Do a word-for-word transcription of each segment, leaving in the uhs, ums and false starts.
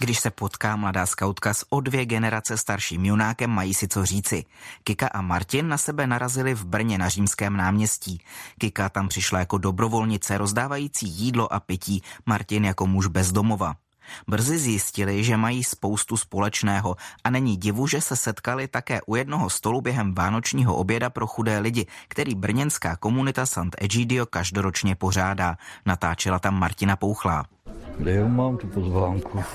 Když se potká mladá skautka s o dvě generace starším junákem, mají si co říci. Kika a Martin na sebe narazili v Brně na Římském náměstí. Kika tam přišla jako dobrovolnice rozdávající jídlo a pití, Martin jako muž bez domova. Brzy zjistili, že mají spoustu společného a není divu, že se setkali také u jednoho stolu během vánočního oběda pro chudé lidi, který brněnská komunita Sant'Egidio každoročně pořádá. Natáčela tam Martina Pouchlá. Kde já mám tu pozvánku?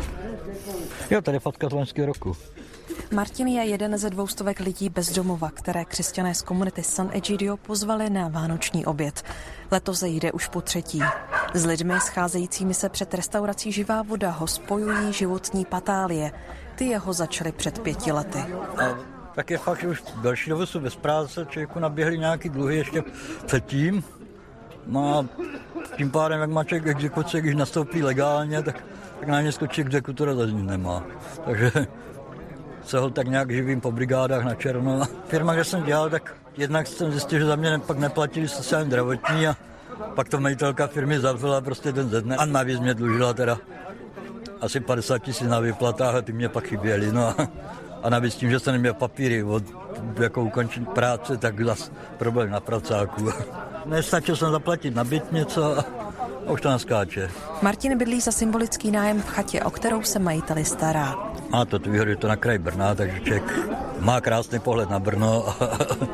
Jo, tady je fotka z loňského roku. Martin je jeden ze dvoustovek lidí bez domova, které křesťané z komunity Sant'Egidio pozvali na vánoční oběd. Letos jde už po třetí. S lidmi scházejícími se před restaurací Živá voda ho spojují životní patálie. Ty jeho začaly před pěti lety. A tak je fakt, že už další dobu jsou bez práce, člověku naběhly nějaký dluhy ještě předtím. No a tím pádem, jak má člověk exekuce, když nastoupí legálně, tak, tak na mě skočí exekutora za ní nemá. Takže se ho tak nějak živím po brigádách na černo. Firma, kde jsem dělal, tak jednak jsem zjistil, že za mě pak neplatili sociální zdravotní a pak to majitelka firmy zavřela prostě den ze dne a navíc mě dlužila teda asi padesát tisíc na výplatách a ty mě pak chyběly. No a, a navíc tím, že jsem neměl papíry od jako ukončení práce, tak zas problém na pracáku. Nestačil jsem zaplatit na byt něco a už to naskáče. Martin bydlí za symbolický nájem v chatě, o kterou se majiteli stará. Má to tu výhodu, je to na kraji Brna, takže člověk má krásný pohled na Brno a,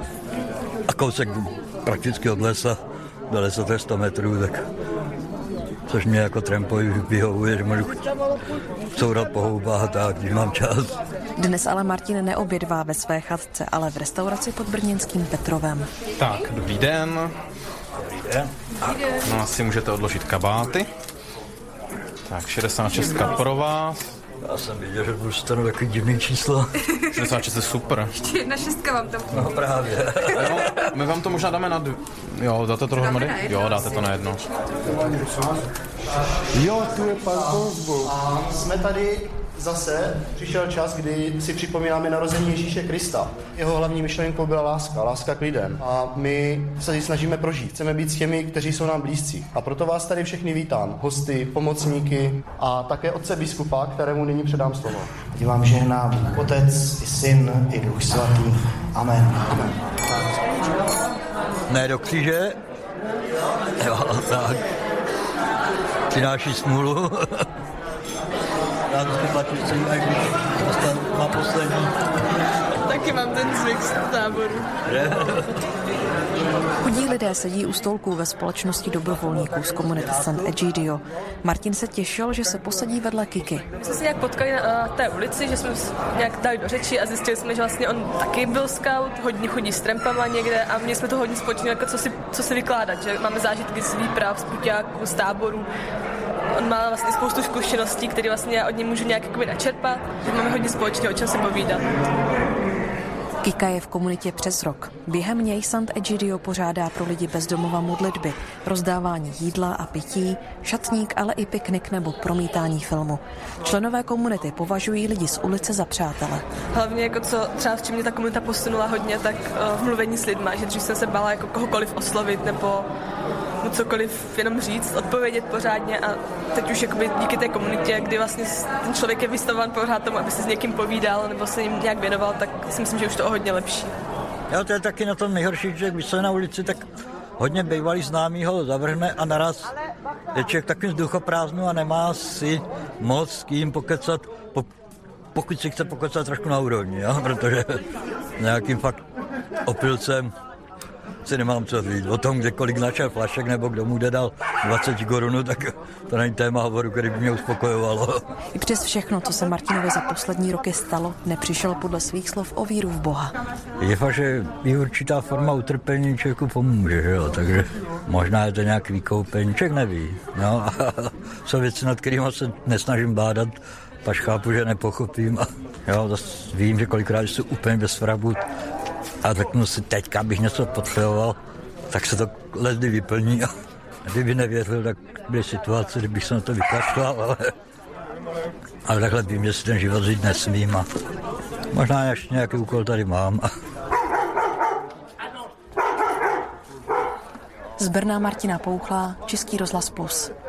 a kousek prakticky od lesa do lesa to je sto metrů, tak což mě jako trampovi vyhovuje, že můžu courat po houbách a tak, když mám čas. Dnes ale Martin neobědvá ve své chatce, ale v restauraci pod brněnským Petrovem. Tak, dobrý den. Dobrý den. No asi můžete odložit kabáty. Tak, šedesát šest pro vás. Já jsem viděl, že dostanu takový divný číslo. šedesát šest je super. Ještě jedna šestka vám tam. No právě. Jo, my vám to možná dáme na dv... Jo, dáte to dohromady? Jo, dáte to na jedno. Jo, tu je pan Kozbu. A jsme tady zase, přišel čas, kdy si připomínáme narození Ježíše Krista. Jeho hlavní myšlenkou byla láska, láska k lidem. A my se ji snažíme prožít. Chceme být s těmi, kteří jsou nám blízcí. A proto vás tady všechny vítám. Hosty, pomocníky a také otce biskupa, kterému nyní předám slovo. Ať vám žehná Bůh Otec, i Syn, i Duch Svatý. Amen. Amen. Ne do kříže. Jo, tak. Přináší smůlu. Já vždycky platím celý, až když dostanu na poslední. Taky mám ten zvyk z táboru. Chudí lidé sedí u stolků ve společnosti dobrovolníků z komunity Sant'Egidio. Martin se těšil, že se posadí vedle Kiky. My jsme se nějak potkali na té ulici, že jsme nějak dali do řeči a zjistili jsme, že vlastně on taky byl scout, hodně chodí s trampama někde a měli jsme to hodně společného, jako co si, co si vykládat, že máme zážitky z výprav, z puťáků, z táborů. On má vlastně spoustu zkušeností, které vlastně já od něj můžu nějak jakoby načerpat, že máme hodně společného, o čem si povídat. Kika je v komunitě přes rok. Během něj Sant'Egidio pořádá pro lidi bez domova modlitby, rozdávání jídla a pití, šatník, ale i piknik nebo promítání filmu. Členové komunity považují lidi z ulice za přátele. Hlavně jako co třeba v čem mě ta komunita posunula hodně, tak uh, v mluvení s lidma, že dřív jsem se bála jako kohokoliv oslovit nebo mu cokoliv jenom říct, odpovědět pořádně a teď už jakoby díky té komunitě, kdy vlastně ten člověk je vystavován pořád tomu, aby se s někým povídal nebo se jim nějak věnoval, tak si myslím, že už to o hodně lepší. Jo, to je taky na tom nejhorší, že když se na ulici, tak hodně bývalý známý ho zavrhne a naraz je člověk takovým vzduchoprázdnu a nemá si moc s kým pokecat, po, pokud si chce pokecat trošku na úrovni, jo? Protože nějakým fakt opilcem si nemám co říct. O tom, kde kolik načal flašek nebo kdo mu jde dal dvacet korun, tak to není téma hovoru, který by mě uspokojovalo. I přes všechno, co se Martinovi za poslední roky stalo, nepřišel podle svých slov o víru v Boha. Je fakt, že je určitá forma utrpení člověku pomůže, že jo? Takže možná je to nějak vykoupení, člověk neví. No? A jsou věci, nad kterými se nesnažím bádat, pač chápu, že nepochopím. A jo, zase vím, že kolikrát jsou úplně bez vrabu. A řeknu si teďka, abych něco potřeboval, tak se to ledy vyplní. A kdyby nevěřil, tak byly situace, kdybych se na to vykašlal, ale, ale takhle vím, že si ten život žít nesmím. A možná ještě nějaký úkol tady mám. Z Brna Martina Pouchlá, Český rozhlas Plus.